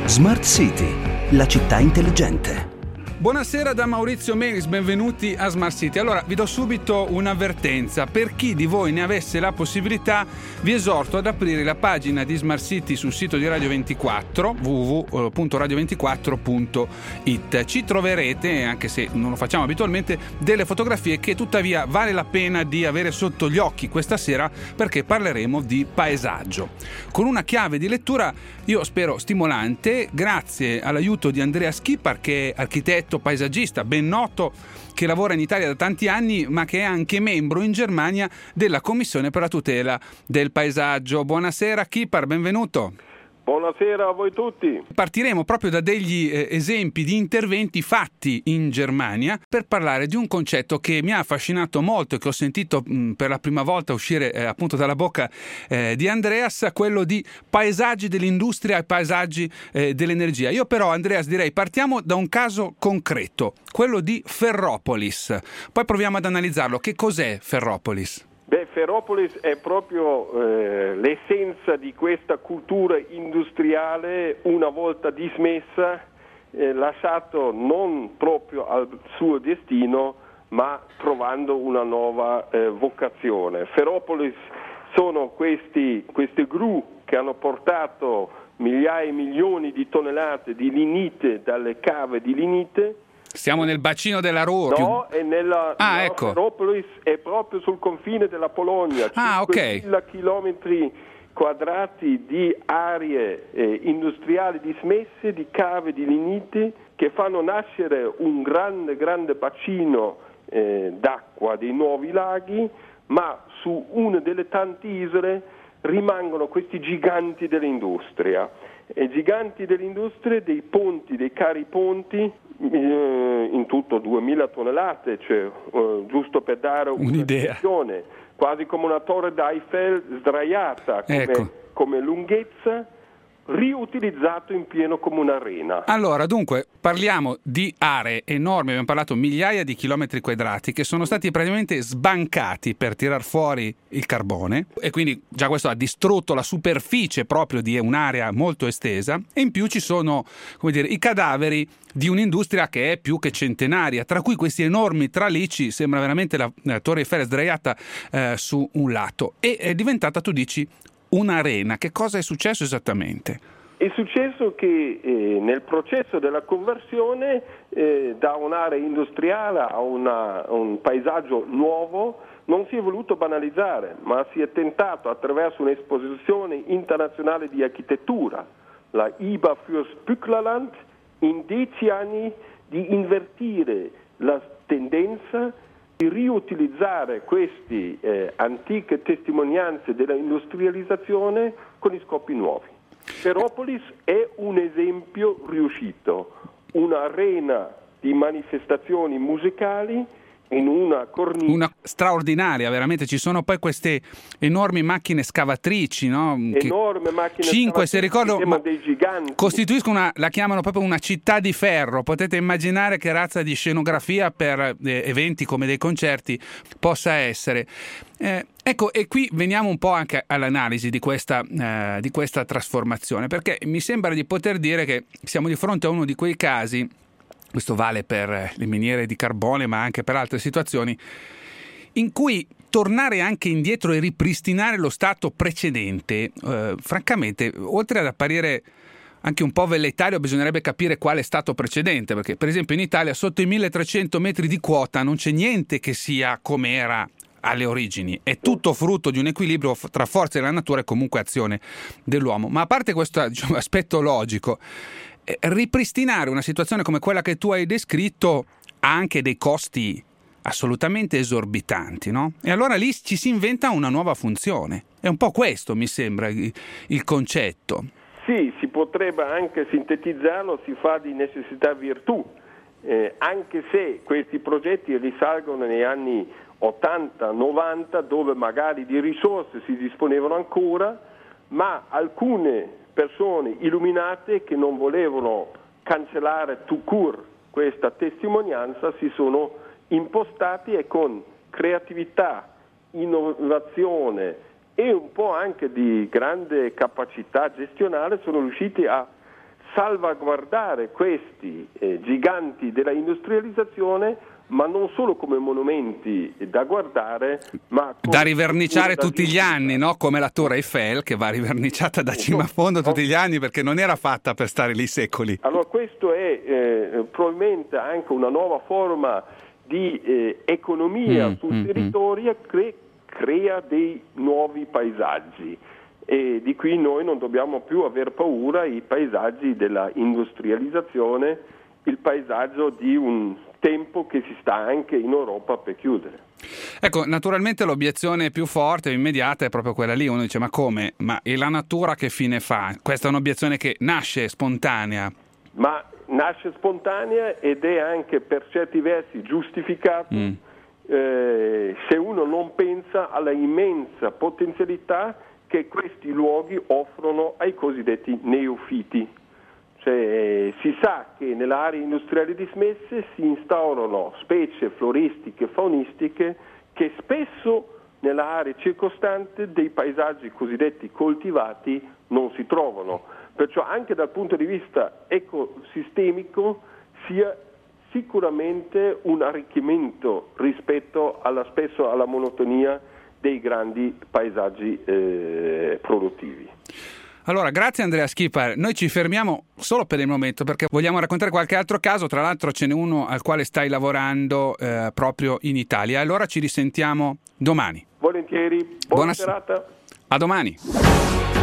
Smart City, la città intelligente. Buonasera da Maurizio Melis, benvenuti a Smart City. Allora, vi do subito un'avvertenza. Per chi di voi ne avesse la possibilità, vi esorto ad aprire la pagina di Smart City sul sito di Radio 24, www.radio24.it. Ci troverete, anche se non lo facciamo abitualmente, delle fotografie che tuttavia vale la pena di avere sotto gli occhi questa sera, perché parleremo di paesaggio. Con una chiave di lettura, io spero stimolante, grazie all'aiuto di Andrea Schipar, che è architetto paesaggista ben noto, che lavora in Italia da tanti anni, ma che è anche membro in Germania della Commissione per la tutela del paesaggio. Buonasera Schipar, benvenuto. Buonasera a voi tutti. Partiremo proprio da degli esempi di interventi fatti in Germania per parlare di un concetto che mi ha affascinato molto e che ho sentito per la prima volta uscire appunto dalla bocca di Andreas, quello di paesaggi dell'industria e paesaggi dell'energia. Io però, Andreas, direi partiamo da un caso concreto, quello di Ferropolis. Poi proviamo ad analizzarlo. Che cos'è Ferropolis? Ferropolis è proprio l'essenza di questa cultura industriale una volta dismessa, lasciato non proprio al suo destino, ma trovando una nuova vocazione. Ferropolis sono queste gru che hanno portato migliaia e milioni di tonnellate di lignite dalle cave di lignite. Siamo nel bacino della Ruhr. No, è ecco. Ferropolis è proprio sul confine della Polonia. 5.000 chilometri quadrati di aree industriali dismesse, di cave di lignite, che fanno nascere un grande bacino d'acqua, dei nuovi laghi, ma su una delle tante isole rimangono questi giganti dell'industria. Giganti dell'industria, dei ponti, dei cari ponti, in tutto 2000 tonnellate, cioè, giusto per dare un'idea, quasi come una torre d'Eiffel sdraiata come lunghezza, riutilizzato in pieno come un'arena. Allora, dunque, parliamo di aree enormi, abbiamo parlato migliaia di chilometri quadrati che sono stati praticamente sbancati per tirar fuori il carbone, e quindi già questo ha distrutto la superficie proprio di un'area molto estesa, e in più ci sono, come dire, i cadaveri di un'industria che è più che centenaria, tra cui questi enormi tralicci, sembra veramente la Torre Eiffel sdraiata su un lato, e è diventata, tu dici, un'arena. Che cosa è successo esattamente? È successo che nel processo della conversione da un'area industriale a un paesaggio nuovo non si è voluto banalizzare, ma si è tentato attraverso un'esposizione internazionale di architettura, la IBA fürs Büchlerland, in 10 anni di invertire la tendenza di riutilizzare queste antiche testimonianze della industrializzazione con i scopi nuovi. Ferropolis è un esempio riuscito, un'arena di manifestazioni musicali in una cornice. Una straordinaria, veramente. Ci sono poi queste enormi macchine scavatrici, no? Enorme macchine 5, se ricordo, dei giganti. Costituiscono la chiamano proprio una città di ferro. Potete immaginare che razza di scenografia per eventi come dei concerti possa essere. Ecco, e qui veniamo un po' anche all'analisi di questa trasformazione, perché mi sembra di poter dire che siamo di fronte a uno di quei casi. Questo vale per le miniere di carbone, ma anche per altre situazioni, in cui tornare anche indietro e ripristinare lo stato precedente, francamente, oltre ad apparire anche un po' velleitario, bisognerebbe capire quale stato precedente, perché per esempio in Italia sotto i 1300 metri di quota non c'è niente che sia come era alle origini, è tutto frutto di un equilibrio tra forze della natura e comunque azione dell'uomo. Ma a parte questo aspetto logico, ripristinare una situazione come quella che tu hai descritto ha anche dei costi assolutamente esorbitanti, no? E allora lì ci si inventa una nuova funzione. È un po' questo, mi sembra, il concetto. Sì, si potrebbe anche sintetizzarlo, si fa di necessità virtù, anche se questi progetti risalgono negli anni 80-90, dove magari di risorse si disponevano ancora, ma alcune persone illuminate che non volevano cancellare tout court questa testimonianza si sono impostati e con creatività, innovazione e un po' anche di grande capacità gestionale sono riusciti a salvaguardare questi giganti della industrializzazione, ma non solo come monumenti da guardare, ma come da riverniciare tutti gli anni, no? Come la Torre Eiffel, che va riverniciata da cima a fondo tutti gli anni, perché non era fatta per stare lì secoli. Allora questo è probabilmente anche una nuova forma di economia sul territorio che crea dei nuovi paesaggi, e di cui noi non dobbiamo più aver paura. I paesaggi della industrializzazione, il paesaggio di un tempo che si sta anche in Europa per chiudere. Ecco, naturalmente l'obiezione più forte e immediata è proprio quella lì. Uno dice: ma come? Ma e la natura che fine fa? Questa è un'obiezione che nasce spontanea. Ma nasce spontanea ed è anche per certi versi giustificato se uno non pensa alla immensa potenzialità che questi luoghi offrono ai cosiddetti neofiti. Cioè, si sa che nelle aree industriali dismesse si instaurano specie floristiche e faunistiche che spesso nelle aree circostanti dei paesaggi cosiddetti coltivati non si trovano. Perciò anche dal punto di vista ecosistemico sia sicuramente un arricchimento rispetto spesso alla monotonia dei grandi paesaggi produttivi. Allora, grazie Andrea Schipar. Noi ci fermiamo solo per il momento perché vogliamo raccontare qualche altro caso, tra l'altro ce n'è uno al quale stai lavorando proprio in Italia. Allora ci risentiamo domani. Volentieri, buona serata. A domani.